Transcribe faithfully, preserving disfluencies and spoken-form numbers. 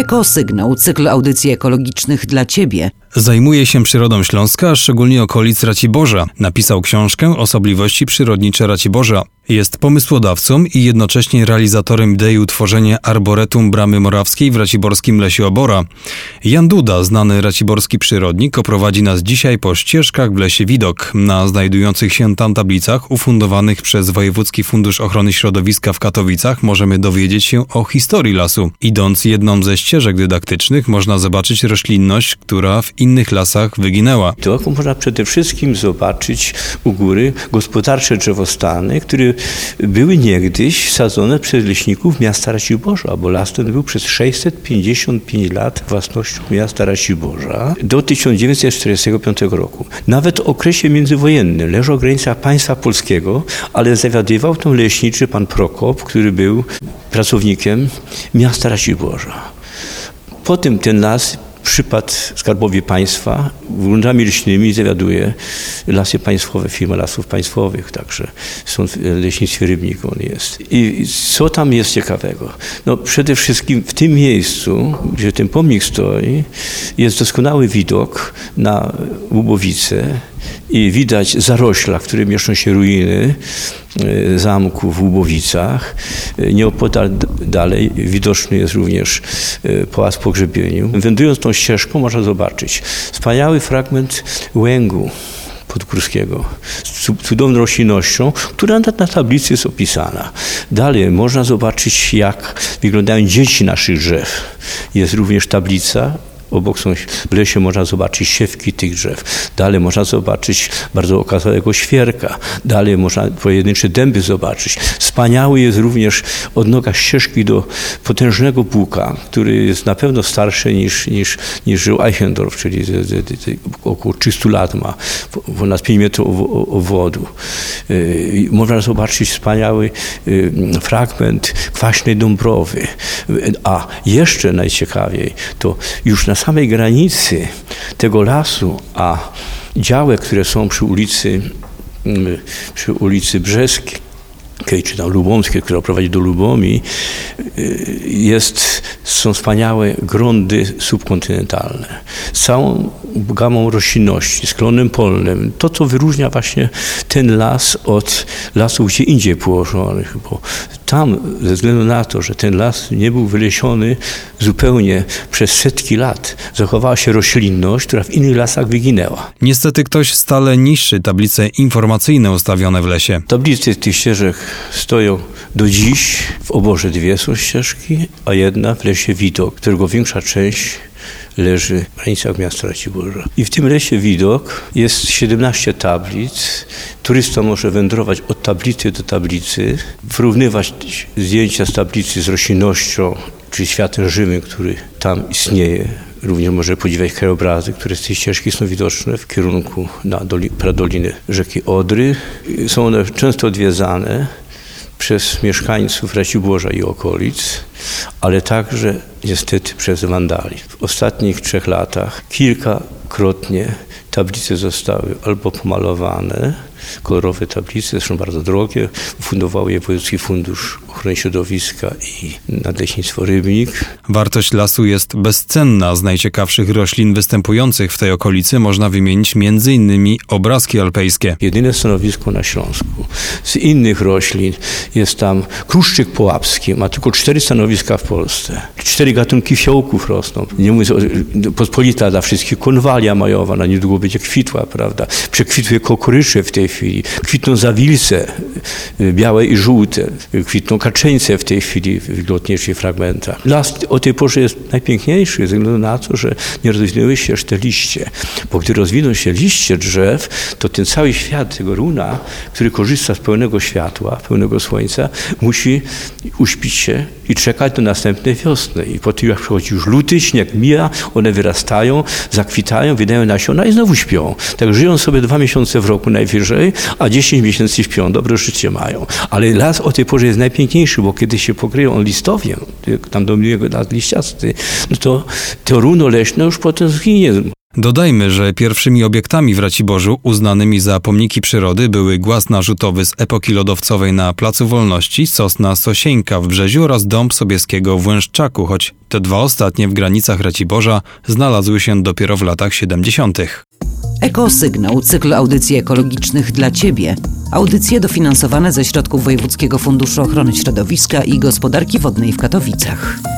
Ekosygnał, cykl audycji ekologicznych dla Ciebie. Zajmuje się przyrodą Śląska, a szczególnie okolic Raciborza. Napisał książkę Osobliwości przyrodnicze Raciborza. Jest pomysłodawcą i jednocześnie realizatorem idei utworzenia Arboretum Bramy Morawskiej w raciborskim Lesie Obora. Jan Duda, znany raciborski przyrodnik, oprowadzi nas dzisiaj po ścieżkach w Lesie Widok. Na znajdujących się tam tablicach ufundowanych przez Wojewódzki Fundusz Ochrony Środowiska w Katowicach możemy dowiedzieć się o historii lasu. Idąc jedną ze ścieżek dydaktycznych można zobaczyć roślinność, która w innych lasach wyginęła. To można przede wszystkim zobaczyć u góry gospodarcze drzewostany, które były niegdyś sadzone przez leśników miasta Raciborza, bo las ten był przez sześćset pięćdziesiąt pięć lat własnością miasta Raciborza do tysiąc dziewięćset czterdziestego piątego roku. Nawet w okresie międzywojennym leżał w granicach państwa polskiego, ale zawiadywał tą leśniczy pan Prokop, który był pracownikiem miasta Raciborza. Potem ten las przypadł Skarbowi Państwa, gruntami leśnymi zawiaduje Lasy Państwowe, firma Lasów Państwowych, także są w leśnictwie Rybnik on jest. I co tam jest ciekawego? No przede wszystkim w tym miejscu, gdzie ten pomnik stoi, jest doskonały widok na Łubowice i widać zarośla, w których mieszczą się ruiny zamku w Łubowicach. Nieopodal dalej widoczny jest również pałac pogrzebieniu. Wędrując tą ścieżką można zobaczyć wspaniały fragment łęgu podgórskiego z cudowną roślinnością, która na, na tablicy jest opisana. Dalej można zobaczyć, jak wyglądają dzieci naszych drzew. Jest również tablica. Obok są, w lesie można zobaczyć siewki tych drzew. Dalej można zobaczyć bardzo okazałego świerka. Dalej można pojedyncze dęby zobaczyć. Wspaniały jest również odnoga ścieżki do potężnego buka, który jest na pewno starszy niż, niż, niż żył Eichendorff, czyli z, z, z, z, około trzystu lat ma, ponad pięć metrów obwodu. Yy, można zobaczyć wspaniały yy, fragment kwaśnej Dąbrowy. A jeszcze najciekawiej, to już na samej granicy tego lasu, a działek, które są przy ulicy, przy ulicy Brzeskiej, czy tam Lubomskiej, która prowadzi do Lubomi, jest, są wspaniałe grunty subkontynentalne. Z całą gamą roślinności, z klonem polnym. To, co wyróżnia właśnie ten las od lasów gdzie indziej położonych, bo tam, ze względu na to, że ten las nie był wylesiony zupełnie przez setki lat, zachowała się roślinność, która w innych lasach wyginęła. Niestety ktoś stale niszczy tablice informacyjne ustawione w lesie. Tablice tych ścieżek stoją do dziś. W Oborze dwie są ścieżki, a jedna w lesie Widok, którego większa część leży w granicach miasta Raciborza. I w tym lesie Widok jest siedemnaście tablic. Turysta może wędrować od tablicy do tablicy, wyrównywać zdjęcia z tablicy z roślinnością, czy światem żywym, który tam istnieje. Również może podziwiać krajobrazy, które z tej ścieżki są widoczne w kierunku na doli, pradolinę rzeki Odry. Są one często odwiedzane przez mieszkańców Raciborza i okolic, ale także niestety przez wandali. W ostatnich trzech latach kilkakrotnie tablice zostały albo pomalowane, kolorowe tablice, zresztą bardzo drogie, ufundował je Wojewódzki Fundusz Ochrony Środowiska i Nadleśnictwo Rybnik. Wartość lasu jest bezcenna. Z najciekawszych roślin występujących w tej okolicy można wymienić między innymi obrazki alpejskie. Jedyne stanowisko na Śląsku. Z innych roślin jest tam kruszczyk połapski, ma tylko cztery stanowiska w Polsce. Cztery gatunki fiołków rosną. Nie mówiąc o pospolita dla wszystkich, konwalia majowa, na niedługo będzie kwitła, prawda? Przekwitły kokorycze w tej chwili, kwitną zawilce, białe i żółte, kwitną kaczeńce w tej chwili w wilgotniejszych fragmentach. Las o tej porze jest najpiękniejszy ze względu na to, że nie rozwinęły się jeszcze liście. Bo gdy rozwiną się liście drzew, to ten cały świat tego runa, który korzysta z pełnego światła, pełnego słońca, musi uśpić się i czekać do następnej wiosny. I po tym jak przychodzi już luty, śnieg mija, one wyrastają, zakwitają, wydają nasiona i znowu śpią. Tak żyją sobie dwa miesiące w roku najwyżej, a dziesięć miesięcy śpią, dobre życie mają. Ale las o tej porze jest najpiękniejszy, bo kiedy się pokryją on listowiem, tam dominuje go las liściasty, no to to runo leśne już potem zginie. Dodajmy, że pierwszymi obiektami w Raciborzu uznanymi za pomniki przyrody były głaz narzutowy z epoki lodowcowej na Placu Wolności, sosna Sosieńka w Brzeziu oraz dąb Sobieskiego w Łęszczaku, choć te dwa ostatnie w granicach Raciborza znalazły się dopiero w latach siedemdziesiątych. Ekosygnał, cykl audycji ekologicznych dla Ciebie. Audycje dofinansowane ze środków Wojewódzkiego Funduszu Ochrony Środowiska i Gospodarki Wodnej w Katowicach.